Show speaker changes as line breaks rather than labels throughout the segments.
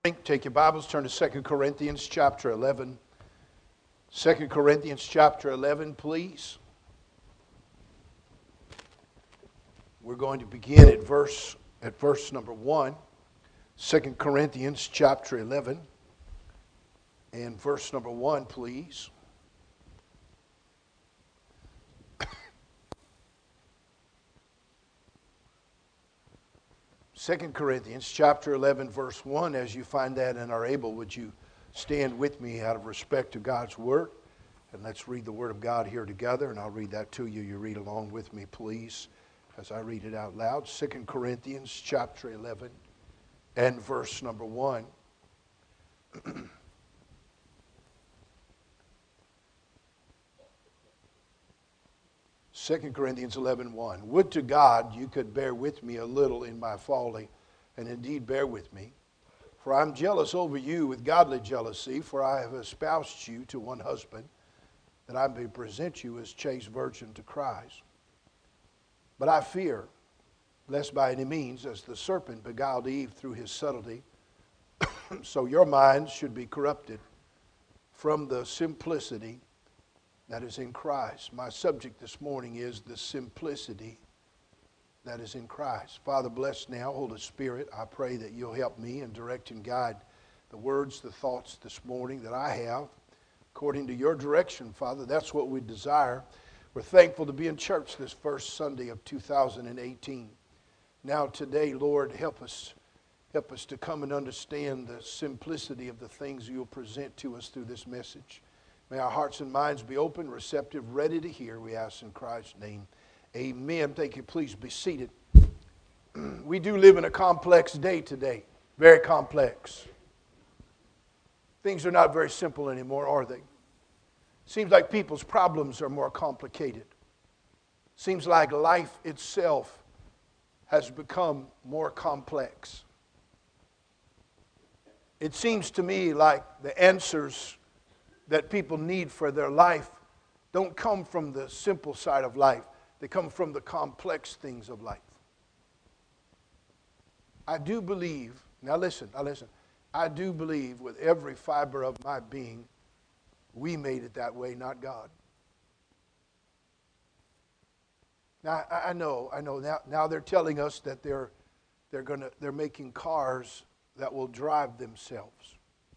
Take your Bibles, turn to 2 Corinthians chapter 11. 2 Corinthians chapter 11, please. We're going to begin at verse number 1. 2 Corinthians chapter 11 and verse number 1, please. Second Corinthians chapter 11, verse 1, as you find that and are able, would you stand with me out of respect to God's Word? And let's read the Word of God here together, and I'll read that to you. You read along with me, please, as I read it out loud. 2 Corinthians chapter 11 and verse number 1. 2 Corinthians 11:1. Would to God you could bear with me a little in my folly, and indeed bear with me. For I am jealous over you with godly jealousy, for I have espoused you to one husband, that I may present you as chaste virgin to Christ. But I fear, lest by any means, as the serpent beguiled Eve through his subtlety, so your minds should be corrupted from the simplicity that is in Christ. My subject this morning is the simplicity that is in Christ. Father, bless now, Holy Spirit. I pray that you'll help me and direct and guide the words, the thoughts this morning that I have. According to your direction, Father, that's what we desire. We're thankful to be in church this first Sunday of 2018. Now today, Lord, help us to come and understand the simplicity of the things you'll present to us through this message. May our hearts and minds be open, receptive, ready to hear, we ask in Christ's name. Amen. Thank you. Please be seated. We do live in a complex day today. Very complex. Things are not very simple anymore, are they? Seems like people's problems are more complicated. Seems like life itself has become more complex. It seems to me like the answers that people need for their life don't come from the simple side of life. They come from the complex things of life. I do believe, now listen, I do believe with every fiber of my being, we made it that way, not God. Now, I know, now they're telling us that they're making cars that will drive themselves.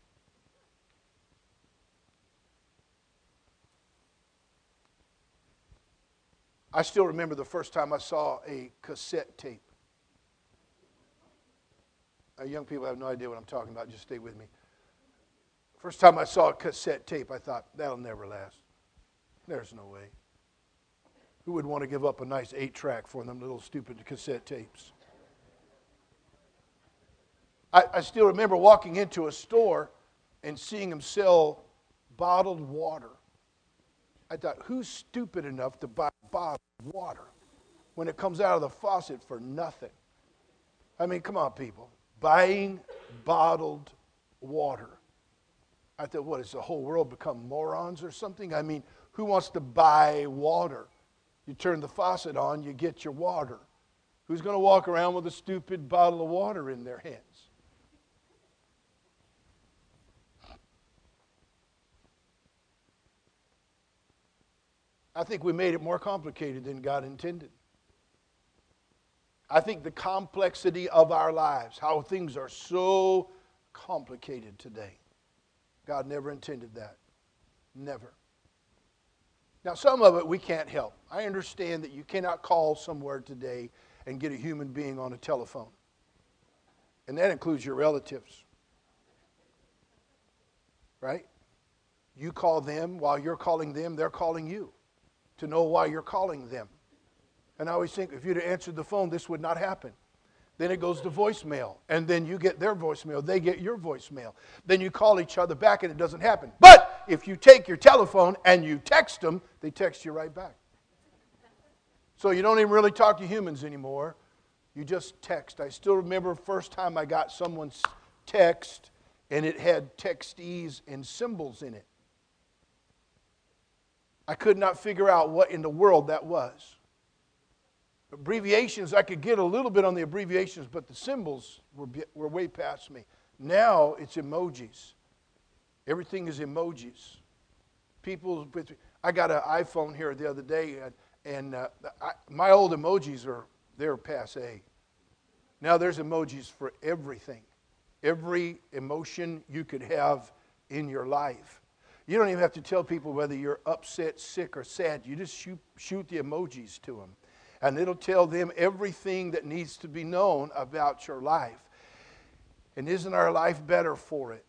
I still remember the first time I saw a cassette tape. Young people have no idea what I'm talking about. Just stay with me. First time I saw a cassette tape, I thought, that'll never last. There's no way. Who would want to give up a nice 8-track for them little stupid cassette tapes? I still remember walking into a store and seeing them sell bottled water. I thought, who's stupid enough to buy bottled water when it comes out of the faucet for nothing? I mean, come on, people. Buying bottled water. I thought, what, has the whole world become morons or something? I mean, who wants to buy water? You turn the faucet on, you get your water. Who's going to walk around with a stupid bottle of water in their hands? I think we made it more complicated than God intended. I think the complexity of our lives, how things are so complicated today, God never intended that. Never. Now, some of it we can't help. I understand that you cannot call somewhere today and get a human being on a telephone. And that includes your relatives. Right? You call them, while you're calling them, they're calling you to know why you're calling them. And I always think, if you'd have answered the phone, this would not happen. Then it goes to voicemail, and then you get their voicemail, they get your voicemail. Then you call each other back, and it doesn't happen. But if you take your telephone and you text them, they text you right back. So you don't even really talk to humans anymore. You just text. I still remember the first time I got someone's text, and it had textees and symbols in it. I could not figure out what in the world that was. Abbreviations, I could get a little bit on the abbreviations, but the symbols were way past me. Now it's emojis. Everything is emojis. I got an iPhone here the other day, and my old emojis they're passe. Now there's emojis for everything. Every emotion you could have in your life. You don't even have to tell people whether you're upset, sick, or sad. You just shoot the emojis to them. And it'll tell them everything that needs to be known about your life. And isn't our life better for it?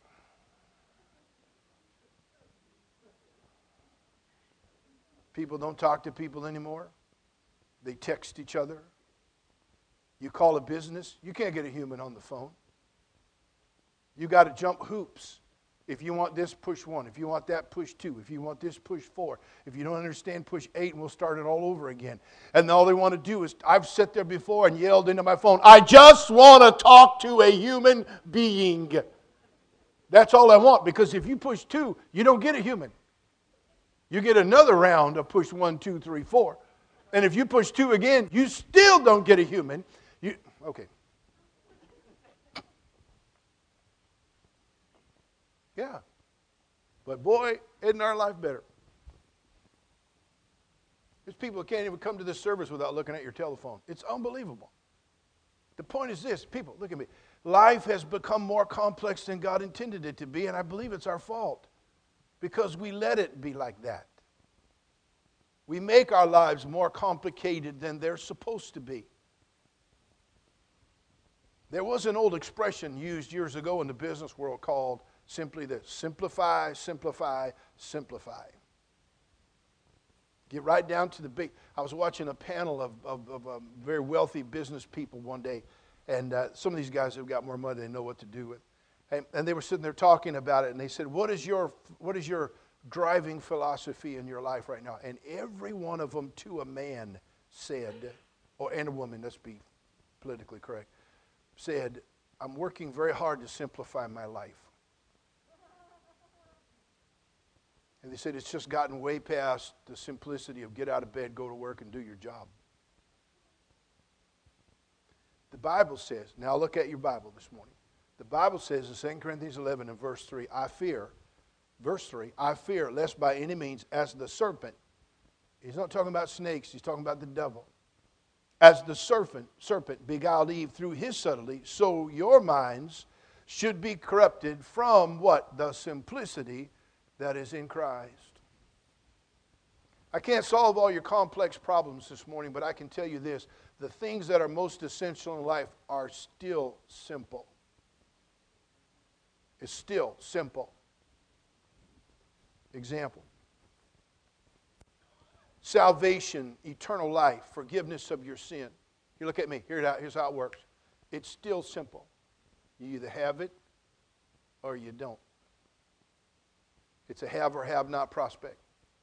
People don't talk to people anymore. They text each other. You call a business, you can't get a human on the phone. You got to jump hoops. If you want this, push 1. If you want that, push 2. If you want this, push 4. If you don't understand, push 8, and we'll start it all over again. And all they want to do is, I've sat there before and yelled into my phone, I just want to talk to a human being. That's all I want, because if you push 2, you don't get a human. You get another round of push 1, 2, 3, 4. And if you push 2 again, you still don't get a human. Okay. Yeah. But boy, isn't our life better? There's people who can't even come to this service without looking at your telephone. It's unbelievable. The point is this, people, look at me. Life has become more complex than God intended it to be, and I believe it's our fault because we let it be like that. We make our lives more complicated than they're supposed to be. There was an old expression used years ago in the business world called simply this: simplify, simplify, simplify. Get right down to the big. I was watching a panel of very wealthy business people one day, and some of these guys have got more money than they know what to do with. And they were sitting there talking about it, and they said, what is your driving philosophy in your life right now? And every one of them, to a man, said, and a woman, let's be politically correct, said, I'm working very hard to simplify my life. And they said it's just gotten way past the simplicity of get out of bed, go to work, and do your job. The Bible says, now look at your Bible this morning. The Bible says in 2 Corinthians 11 and verse 3, verse 3, I fear lest by any means as the serpent, he's not talking about snakes, he's talking about the devil. As the serpent beguiled Eve through his subtlety, so your minds should be corrupted from what? The simplicity that is in Christ. I can't solve all your complex problems this morning, but I can tell you this. The things that are most essential in life are still simple. It's still simple. Example. Salvation, eternal life, forgiveness of your sin. You look at me. Here's how it works. It's still simple. You either have it or you don't. It's a have or have not prospect.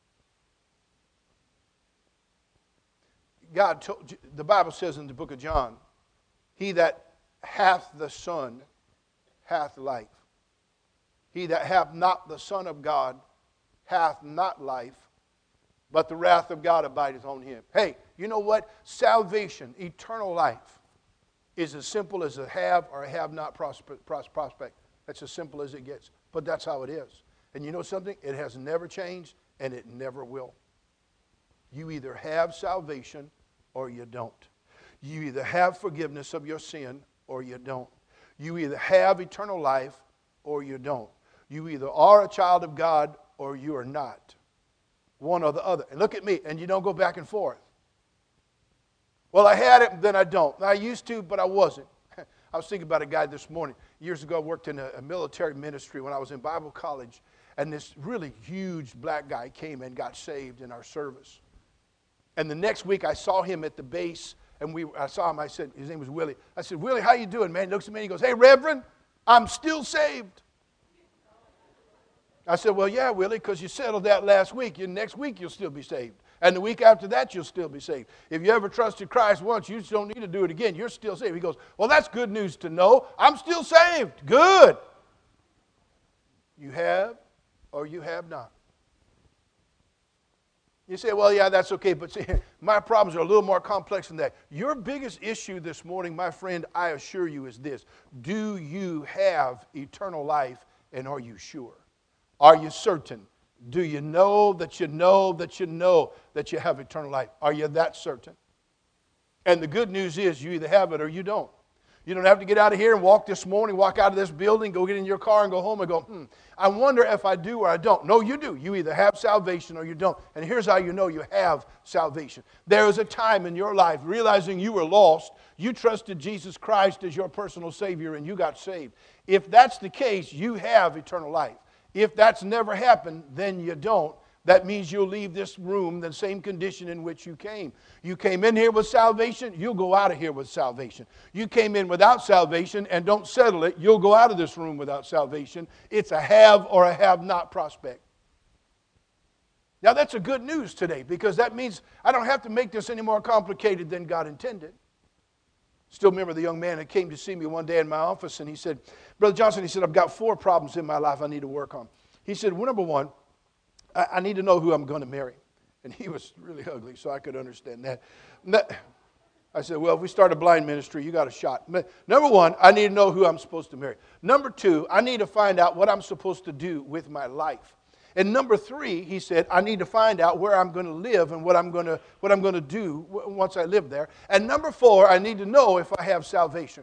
The Bible says in the book of John, he that hath the Son hath life. He that hath not the Son of God hath not life, but the wrath of God abideth on him. Hey, you know what? Salvation, eternal life, is as simple as a have or a have not prospect. That's as simple as it gets. But that's how it is. And you know something? It has never changed, and it never will. You either have salvation or you don't. You either have forgiveness of your sin or you don't. You either have eternal life or you don't. You either are a child of God or you are not. One or the other. And look at me, and you don't go back and forth. Well, I had it, then I don't. I used to, but I wasn't. I was thinking about a guy this morning. Years ago, I worked in a military ministry when I was in Bible college. And this really huge black guy came and got saved in our service. And the next week I saw him at the base, and I saw him, I said, his name was Willie. I said, Willie, how you doing, man? He looks at me and he goes, hey, Reverend, I'm still saved. I said, well, yeah, Willie, because you settled that last week. Next week you'll still be saved. And the week after that you'll still be saved. If you ever trusted Christ once, you just don't need to do it again. You're still saved. He goes, well, that's good news to know. I'm still saved. Good. You have or you have not. You say, well, yeah, that's okay, but see, my problems are a little more complex than that. Your biggest issue this morning, my friend, I assure you, is this. Do you have eternal life, and are you sure? Are you certain? Do you know that you know that you know that you have eternal life? Are you that certain? And the good news is you either have it or you don't. You don't have to get out of here and walk this morning, walk out of this building, go get in your car and go home and go, I wonder if I do or I don't. No, you do. You either have salvation or you don't. And here's how you know you have salvation. There was a time in your life, realizing you were lost, you trusted Jesus Christ as your personal Savior and you got saved. If that's the case, you have eternal life. If that's never happened, then you don't. That means you'll leave this room the same condition in which you came. You came in here with salvation, you'll go out of here with salvation. You came in without salvation and don't settle it, you'll go out of this room without salvation. It's a have or a have not prospect. Now that's a good news today, because that means I don't have to make this any more complicated than God intended. Still remember the young man that came to see me one day in my office, and he said, Brother Johnson, he said, I've got 4 problems in my life I need to work on. He said, well, number 1, I need to know who I'm going to marry. And he was really ugly, so I could understand that. I said, well, if we start a blind ministry, you got a shot. Number 1, I need to know who I'm supposed to marry. Number 2, I need to find out what I'm supposed to do with my life. And number 3, he said, I need to find out where I'm going to live and what I'm going to do once I live there. And number 4, I need to know if I have salvation.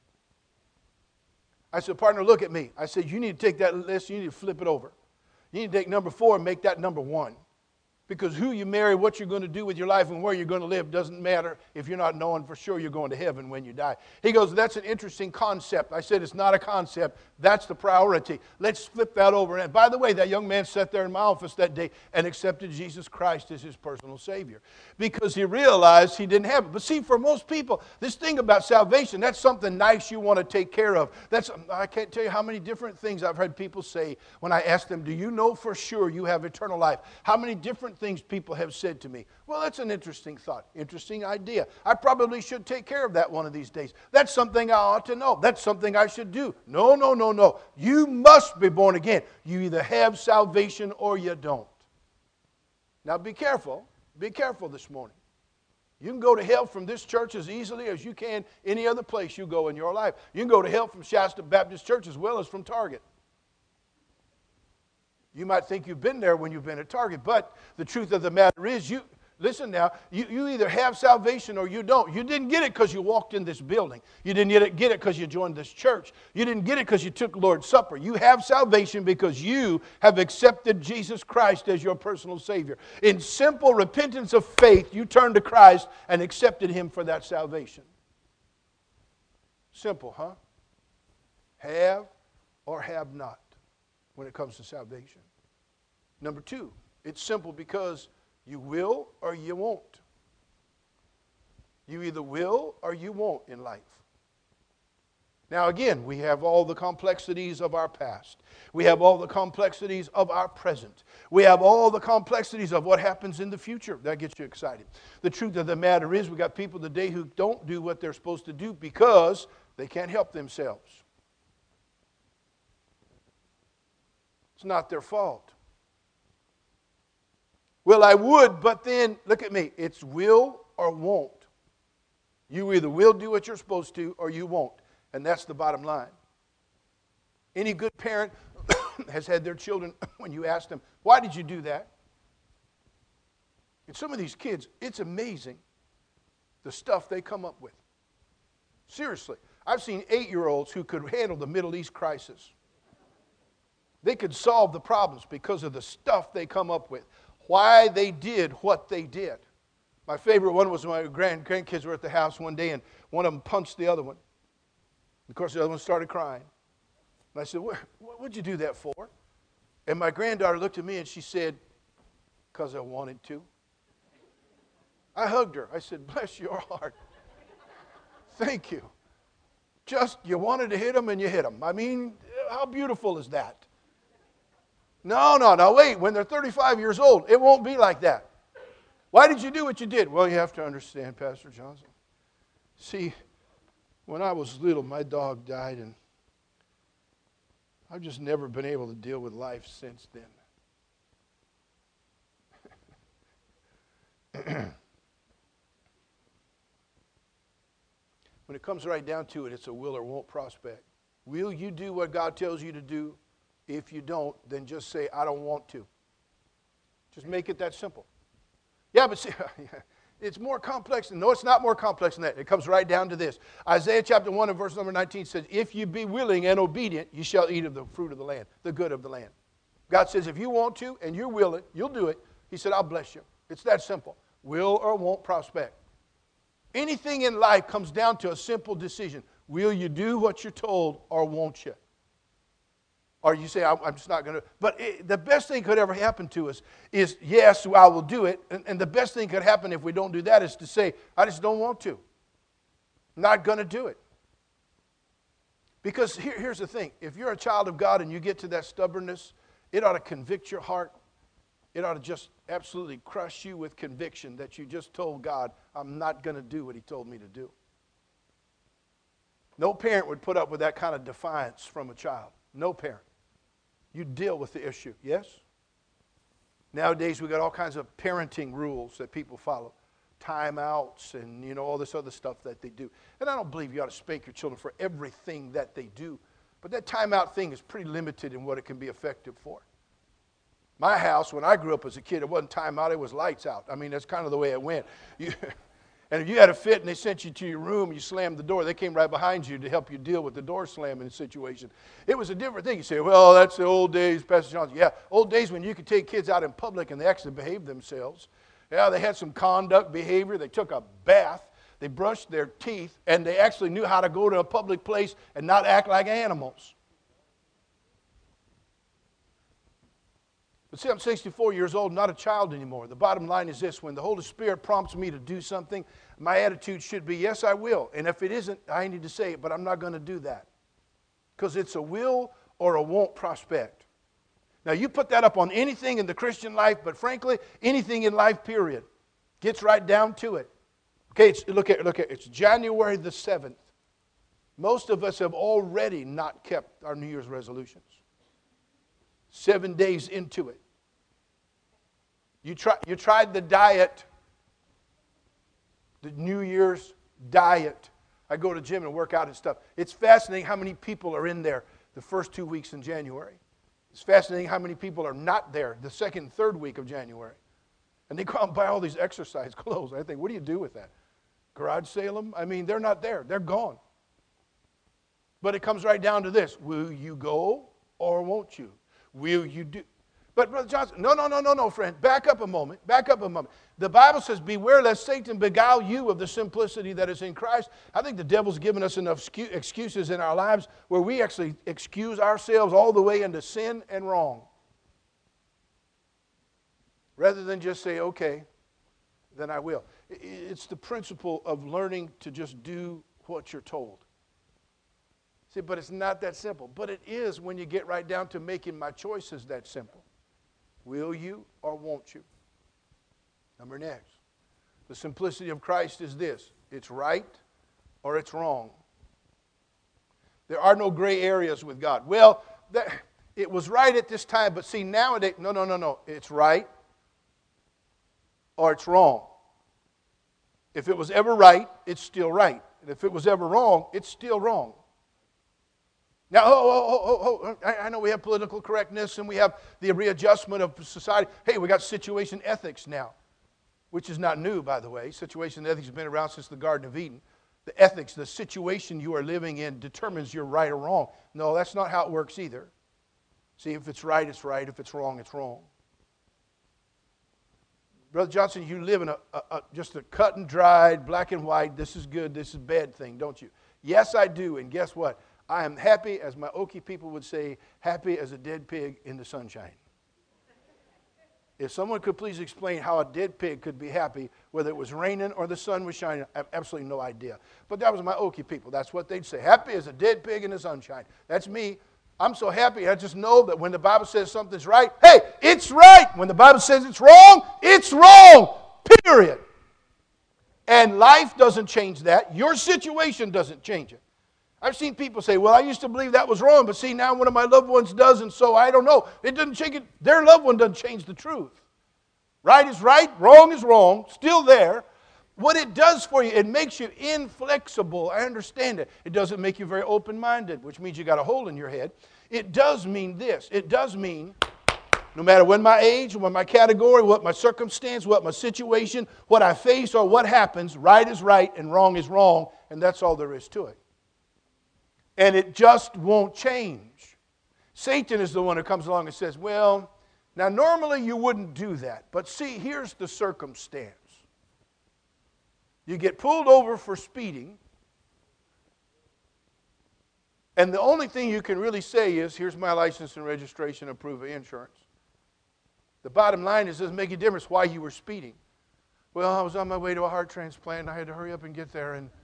I said, partner, look at me. I said, you need to take that list, you need to flip it over. You need to take number 4 and make that number 1. Because who you marry, what you're going to do with your life, and where you're going to live doesn't matter if you're not knowing for sure you're going to heaven when you die. He goes, that's an interesting concept. I said, it's not a concept. That's the priority. Let's flip that over. And by the way, that young man sat there in my office that day and accepted Jesus Christ as his personal Savior. Because he realized he didn't have it. But see, for most people, this thing about salvation, that's something nice you want to take care of. I can't tell you how many different things I've heard people say when I ask them, do you know for sure you have eternal life? How many different things people have said to me. Well, that's an interesting thought, interesting idea. I probably should take care of that one of these days. That's something I ought to know. That's something I should do. No. You must be born again. You either have salvation or you don't. Now be careful. Be careful this morning. You can go to hell from this church as easily as you can any other place you go in your life. You can go to hell from Shasta Baptist Church as well as from Target. You might think you've been there when you've been at Target, but the truth of the matter is, you either have salvation or you don't. You didn't get it because you walked in this building. You didn't get it because you joined this church. You didn't get it because you took Lord's Supper. You have salvation because you have accepted Jesus Christ as your personal Savior. In simple repentance of faith, you turned to Christ and accepted Him for that salvation. Simple, huh? Have or have not when it comes to salvation. Number 2, it's simple because you will or you won't. You either will or you won't in life. Now again, we have all the complexities of our past. We have all the complexities of our present. We have all the complexities of what happens in the future. That gets you excited. The truth of the matter is, we got people today who don't do what they're supposed to do because they can't help themselves. It's not their fault. Well, I would, but then, look at me, it's will or won't. You either will do what you're supposed to or you won't. And that's the bottom line. Any good parent has had their children, when you ask them, why did you do that? And some of these kids, it's amazing the stuff they come up with. Seriously, I've seen 8-year-olds who could handle the Middle East crisis. They could solve the problems because of the stuff they come up with. Why they did what they did. My favorite one was when my grandkids were at the house one day and one of them punched the other one. Of course, the other one started crying. And I said, what'd you do that for? And my granddaughter looked at me and she said, because I wanted to. I hugged her. I said, bless your heart. Thank you. Just, you wanted to hit them and you hit them. I mean, how beautiful is that? No, wait. When they're 35 years old, it won't be like that. Why did you do what you did? Well, you have to understand, Pastor Johnson. See, when I was little, my dog died, and I've just never been able to deal with life since then. When it comes right down to it, it's a will or won't prospect. Will you do what God tells you to do? If you don't, then just say, I don't want to. Just make it that simple. Yeah, but see, it's more complex. No, it's not more complex than that. It comes right down to this. Isaiah chapter 1 and verse number 19 says, if you be willing and obedient, you shall eat of the fruit of the land, the good of the land. God says, if you want to and you're willing, you'll do it. He said, I'll bless you. It's that simple. Will or won't prospect. Anything in life comes down to a simple decision. Will you do what you're told or won't you? Or you say, I'm just not going to. But the best thing could ever happen to us is, yes, I will do it. And the best thing could happen if we don't do that is to say, I just don't want to. Not going to do it. Because here's the thing. If you're a child of God and you get to that stubbornness, it ought to convict your heart. It ought to just absolutely crush you with conviction that you just told God, I'm not going to do what He told me to do. No parent would put up with that kind of defiance from a child. No parent. You deal with the issue, yes? Nowadays, we got all kinds of parenting rules that people follow. Timeouts and, all this other stuff that they do. And I don't believe you ought to spank your children for everything that they do. But that timeout thing is pretty limited in what it can be effective for. My house, when I grew up as a kid, it wasn't timeout, it was lights out. I mean, that's kind of the way it went. And if you had a fit and they sent you to your room, you slammed the door, they came right behind you to help you deal with the door slamming situation. It was a different thing. You say, well, that's the old days, Pastor Johnson. Yeah, old days when you could take kids out in public and they actually behaved themselves. Yeah, they had some conduct, behavior. They took a bath. They brushed their teeth, and they actually knew how to go to a public place and not act like animals. But see, I'm 64 years old, not a child anymore. The bottom line is this. When the Holy Spirit prompts me to do something, my attitude should be, yes, I will. And if it isn't, I need to say it, but I'm not going to do that. Because it's a will or a won't prospect. Now, you put that up on anything in the Christian life, but frankly, anything in life, period. Gets right down to it. Okay, look at it's January the 7th. Most of us have already not kept our New Year's resolutions. 7 days into it. You tried the diet, the New Year's diet. I go to the gym and work out and stuff. It's fascinating how many people are in there the first 2 weeks in January. It's fascinating how many people are not there the second and third week of January. And they go out and buy all these exercise clothes. I think, what do you do with that? Garage sale them? I mean, they're not there. They're gone. But it comes right down to this. Will you go or won't you? Will you do? But Brother Johnson, no, friend. Back up a moment. The Bible says, beware lest Satan beguile you of the simplicity that is in Christ. I think the devil's given us enough excuses in our lives where we actually excuse ourselves all the way into sin and wrong. Rather than just say, okay, then I will. It's the principle of learning to just do what you're told. See, but it's not that simple. But it is when you get right down to making my choices that simple. Will you or won't you? Number next. The simplicity of Christ is this. It's right or it's wrong. There are no gray areas with God. Well, it was right at this time, but see, nowadays, no. It's right or it's wrong. If it was ever right, it's still right. And if it was ever wrong, it's still wrong. Now, I know we have political correctness and we have the readjustment of society. Hey, we got situation ethics now, which is not new, by the way. Situation ethics has been around since the Garden of Eden. The ethics, the situation you are living in determines you're right or wrong. No, that's not how it works either. See, if it's right, it's right. If it's wrong, it's wrong. Brother Johnson, you live in just a cut and dried, black and white, this is good, this is bad thing, don't you? Yes, I do, and guess what? I am happy, as my Okie people would say, happy as a dead pig in the sunshine. If someone could please explain how a dead pig could be happy, whether it was raining or the sun was shining, I have absolutely no idea. But that was my Okie people. That's what they'd say. Happy as a dead pig in the sunshine. That's me. I'm so happy. I just know that when the Bible says something's right, hey, it's right. When the Bible says it's wrong, period. And life doesn't change that. Your situation doesn't change it. I've seen people say, well, I used to believe that was wrong, but see, now one of my loved ones does, and so I don't know. It doesn't change it. Their loved one doesn't change the truth. Right is right, wrong is wrong, still there. What it does for you, it makes you inflexible. I understand it. It doesn't make you very open-minded, which means you got a hole in your head. It does mean this. It does mean no matter what my age, what my category, what my circumstance, what my situation, what I face or what happens, right is right and wrong is wrong, and that's all there is to it. And it just won't change. Satan is the one who comes along and says, well, now normally you wouldn't do that, but see, here's the circumstance. You get pulled over for speeding, and the only thing you can really say is, here's my license and registration and proof of insurance. The bottom line is, it doesn't make a difference why you were speeding. Well, I was on my way to a heart transplant, and I had to hurry up and get there, and,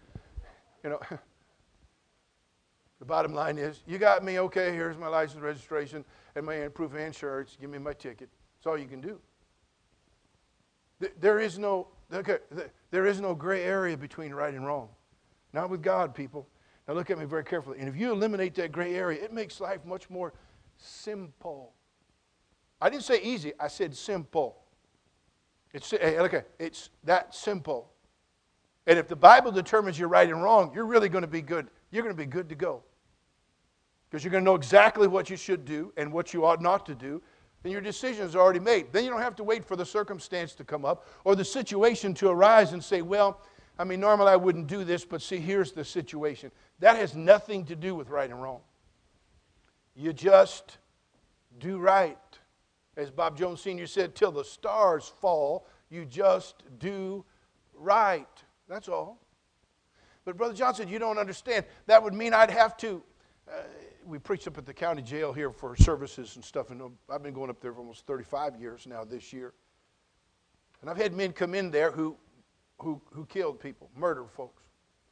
the bottom line is, you got me, okay, here's my license, registration, and my proof of insurance, give me my ticket. That's all you can do. There is no gray area between right and wrong. Not with God, people. Now look at me very carefully. And if you eliminate that gray area, it makes life much more simple. I didn't say easy, I said simple. It's that simple. And if the Bible determines you're right and wrong, you're really going to be good. You're going to be good to go. Because you're going to know exactly what you should do and what you ought not to do. Then your decision is already made. Then you don't have to wait for the circumstance to come up or the situation to arise and say, well, normally I wouldn't do this, but see, here's the situation. That has nothing to do with right and wrong. You just do right. As Bob Jones Sr. said, till the stars fall, you just do right. That's all. But Brother Johnson, you don't understand. That would mean I'd have to... we preached up at the county jail here for services and stuff, and I've been going up there for almost 35 years now this year. And I've had men come in there who killed people, murdered folks.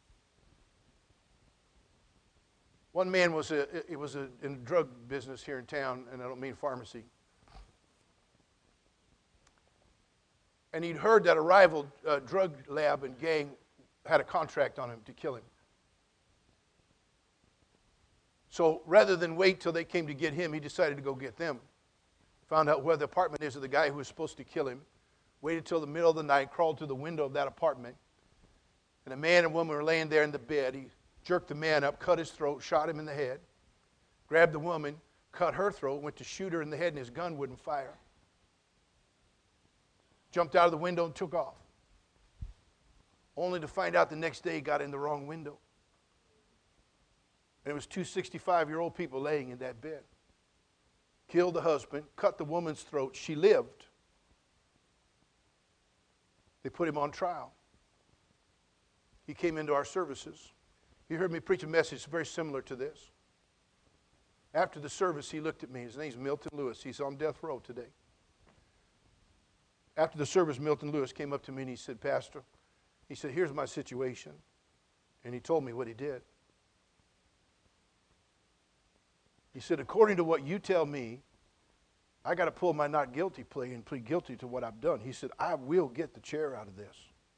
One man was in the drug business here in town, and I don't mean pharmacy. And he'd heard that a rival drug lab and gang had a contract on him to kill him. So rather than wait till they came to get him, he decided to go get them. Found out where the apartment is of the guy who was supposed to kill him. Waited till the middle of the night, crawled through the window of that apartment. And a man and woman were laying there in the bed. He jerked the man up, cut his throat, shot him in the head. Grabbed the woman, cut her throat, went to shoot her in the head, and his gun wouldn't fire. Jumped out of the window and took off. Only to find out the next day he got in the wrong window. And it was two 65-year-old people laying in that bed. Killed the husband, cut the woman's throat. She lived. They put him on trial. He came into our services. He heard me preach a message very similar to this. After the service, he looked at me. His name's Milton Lewis. He's on death row today. After the service, Milton Lewis came up to me and he said, Pastor, he said, here's my situation. And he told me what he did. He said, according to what you tell me, I got to pull my not guilty plea and plead guilty to what I've done. He said, I will get the chair out of this.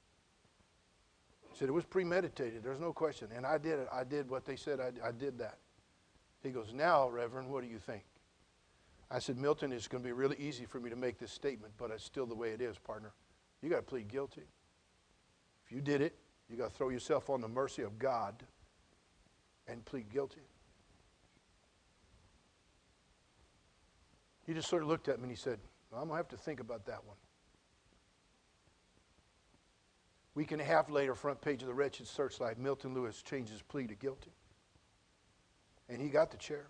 He said, it was premeditated. There's no question. And I did it. I did what they said. I did that. He goes, now, Reverend, what do you think? I said, Milton, it's going to be really easy for me to make this statement, but it's still the way it is, partner. You got to plead guilty. If you did it, you got to throw yourself on the mercy of God and plead guilty. He just sort of looked at me and he said, well, I'm going to have to think about that one. Week and a half later, front page of the Wretched Searchlight, Milton Lewis changed his plea to guilty. And he got the chair.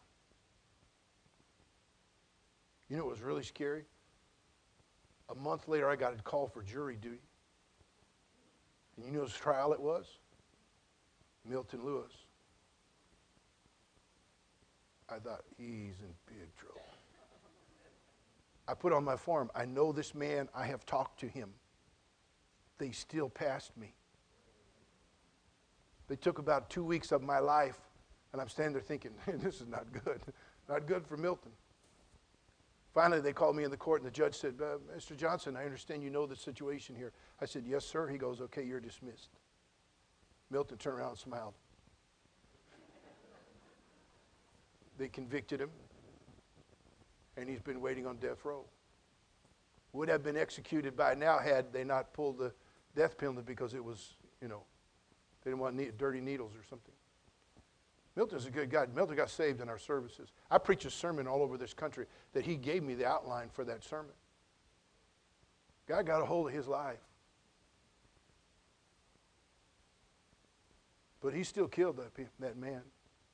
You know what was really scary? A month later, I got a call for jury duty. And you know whose trial it was? Milton Lewis. I thought, he's in big trouble. I put on my form, I know this man, I have talked to him. They still passed me. They took about 2 weeks of my life, and I'm standing there thinking, this is not good. Not good for Milton. Finally, they called me in the court, and the judge said, Mr. Johnson, I understand you know the situation here. I said, yes, sir. He goes, okay, you're dismissed. Milton turned around and smiled. They convicted him, and he's been waiting on death row. Would have been executed by now had they not pulled the death penalty because it was, they didn't want dirty needles or something. Milton's a good guy. Milton got saved in our services. I preach a sermon all over this country that he gave me the outline for that sermon. God got a hold of his life. But he still killed that man.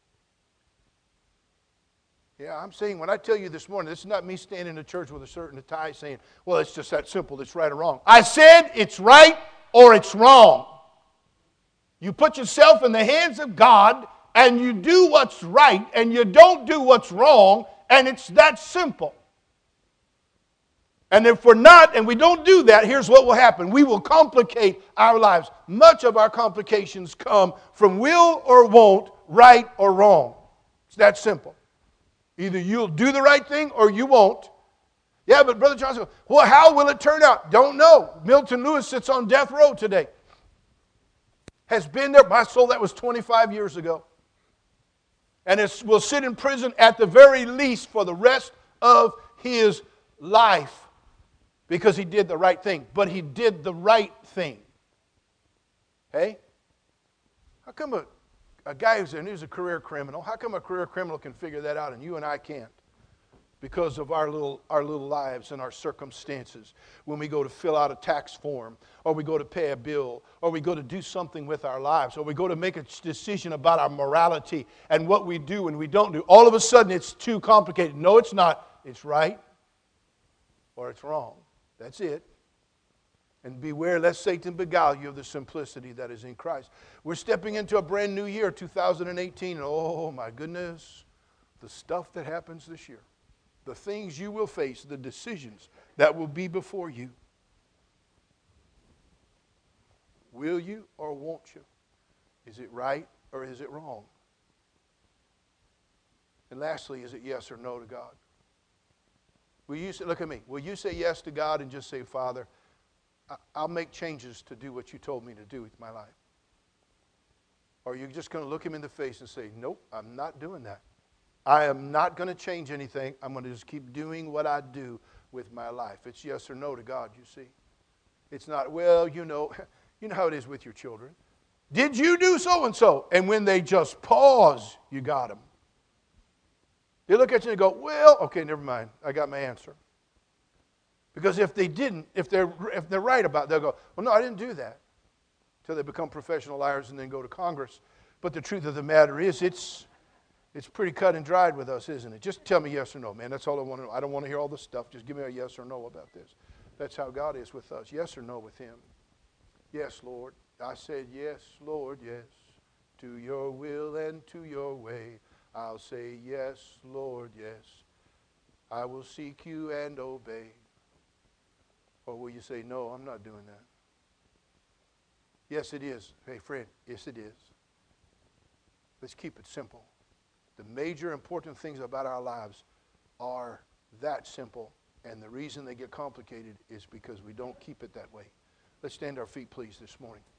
Yeah, I'm saying, when I tell you this morning, this is not me standing in the church with a shirt and a tie saying, well, it's just that simple, it's right or wrong. I said it's right or it's wrong. You put yourself in the hands of God and you do what's right and you don't do what's wrong, and it's that simple. And if we're not, and we don't do that, here's what will happen. We will complicate our lives. Much of our complications come from will or won't, right or wrong. It's that simple. Either you'll do the right thing or you won't. Yeah, but Brother Johnson, well, how will it turn out? Don't know. Milton Lewis sits on death row today. Has been there. My soul, that was 25 years ago. And will sit in prison at the very least for the rest of his life. Because he did the right thing. But he did the right thing. Hey? How come a guy who's a career criminal, how come a career criminal can figure that out and you and I can't? Because of our little lives and our circumstances. When we go to fill out a tax form, or we go to pay a bill, or we go to do something with our lives, or we go to make a decision about our morality and what we do and we don't do, all of a sudden it's too complicated. No, it's not. It's right or it's wrong. That's it. And beware lest Satan beguile you of the simplicity that is in Christ. We're stepping into a brand new year, 2018. And oh my goodness, the stuff that happens this year. The things you will face, the decisions that will be before you. Will you or won't you? Is it right or is it wrong? And lastly, is it yes or no to God? Will you say, look at me, will you say yes to God and just say, Father, I'll make changes to do what you told me to do with my life? Or are you just going to look him in the face and say, nope, I'm not doing that. I am not going to change anything. I'm going to just keep doing what I do with my life. It's yes or no to God, you see. It's not, well, you know how it is with your children. Did you do so-and-so? And when they just pause, you got them. They look at you and go, well, okay, never mind. I got my answer. Because if they didn't, if they're right about it, they'll go, well, no, I didn't do that. Until they become professional liars and then go to Congress. But the truth of the matter is, it's pretty cut and dried with us, isn't it? Just tell me yes or no, man. That's all I want to know. I don't want to hear all this stuff. Just give me a yes or no about this. That's how God is with us. Yes or no with him. Yes, Lord. I said yes, Lord, yes. To your will and to your way. I'll say yes, Lord, yes. I will seek you and obey. Or will you say, no, I'm not doing that? Yes, it is. Hey, friend, yes, it is. Let's keep it simple. The major important things about our lives are that simple. And the reason they get complicated is because we don't keep it that way. Let's stand to our feet, please, this morning.